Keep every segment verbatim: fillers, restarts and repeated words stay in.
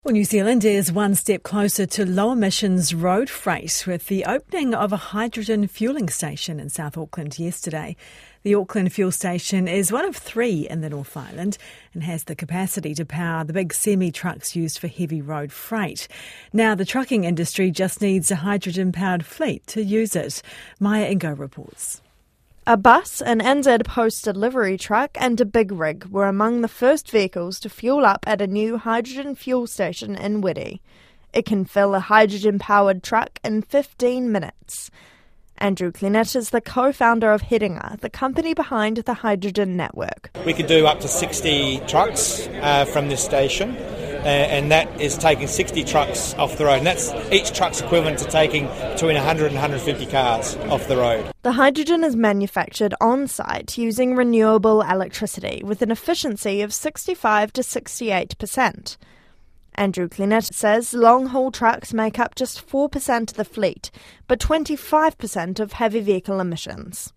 Well, New Zealand is one step closer to low emissions road freight with the opening of a hydrogen fuelling station in South Auckland yesterday. The Auckland fuel station is one of three in the North Island and has the capacity to power the big semi-trucks used for heavy road freight. Now, the trucking industry just needs a hydrogen-powered fleet to use it. Maya Ingo reports. A bus, an N Z post-delivery truck and a big rig were among the first vehicles to fuel up at a new hydrogen fuel station in Wiri. It can fill a hydrogen-powered truck in fifteen minutes. Andrew Clennett is the co-founder of Headinga, the company behind the Hydrogen Network. We could do up to sixty trucks uh, from this station, uh, and that is taking sixty trucks off the road. And that's each truck's equivalent to taking between one hundred and one hundred fifty cars off the road. The hydrogen is manufactured on-site using renewable electricity with an efficiency of sixty-five to sixty-eight percent. Andrew Clennett says long-haul trucks make up just four percent of the fleet, but twenty-five percent of heavy vehicle emissions.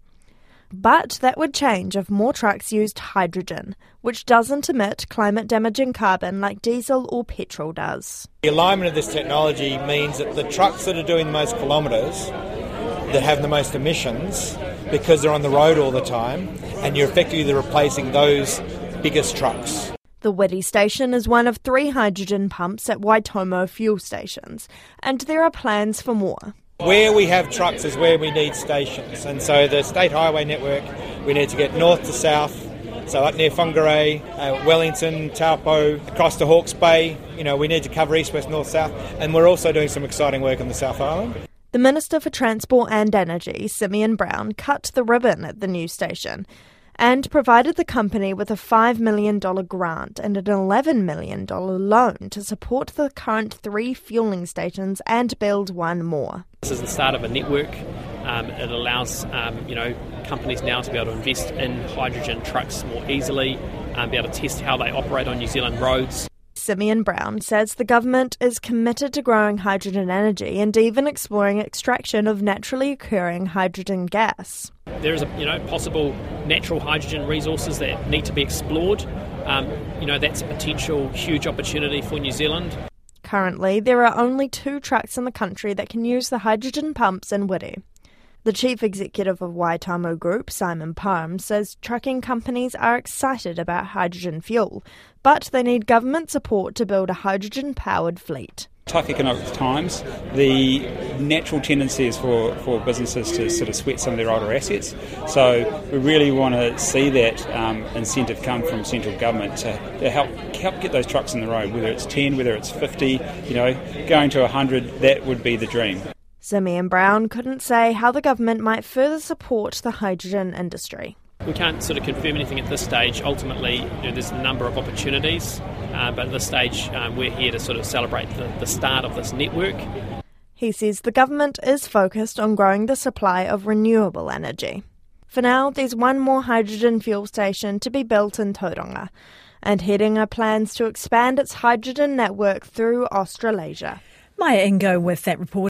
But that would change if more trucks used hydrogen, which doesn't emit climate-damaging carbon like diesel or petrol does. The alignment of this technology means that the trucks that are doing the most kilometres, that have the most emissions, because they're on the road all the time, and you're effectively replacing those biggest trucks. The Wiri station is one of three hydrogen pumps at Waitomo fuel stations, and there are plans for more. Where we have trucks is where we need stations, and so the state highway network, we need to get north to south, so up near Whangarei, uh, Wellington, Taupo, across to Hawke's Bay. You know, we need to cover east, west, north, south, and we're also doing some exciting work on the South Island. The Minister for Transport and Energy, Simeon Brown, cut the ribbon at the new station and provided the company with a five million dollars grant and an eleven million dollars loan to support the current three fuelling stations and build one more. This is the start of a network. Um, it allows um, you know companies now to be able to invest in hydrogen trucks more easily, um, be able to test how they operate on New Zealand roads. Simeon Brown says the government is committed to growing hydrogen energy and even exploring extraction of naturally occurring hydrogen gas. There is a you know possible natural hydrogen resources that need to be explored. Um, you know that's a potential huge opportunity for New Zealand. Currently, there are only two trucks in the country that can use the hydrogen pumps in Wiri. The chief executive of Waitomo Group, Simon Parham, says trucking companies are excited about hydrogen fuel, but they need government support to build a hydrogen-powered fleet. Tough economic times, the natural tendency is for, for businesses to sort of sweat some of their older assets. So we really want to see that um, incentive come from central government to, to help help get those trucks on the road, whether it's ten, whether it's fifty, you know, going to one hundred, that would be the dream. Simeon Brown couldn't say how the government might further support the hydrogen industry. We can't sort of confirm anything at this stage. Ultimately, you know, there's a number of opportunities, uh, but at this stage um, we're here to sort of celebrate the, the start of this network. He says the government is focused on growing the supply of renewable energy. For now, there's one more hydrogen fuel station to be built in Tauranga, and Headinga plans to expand its hydrogen network through Australasia. Maya Ingo with that report.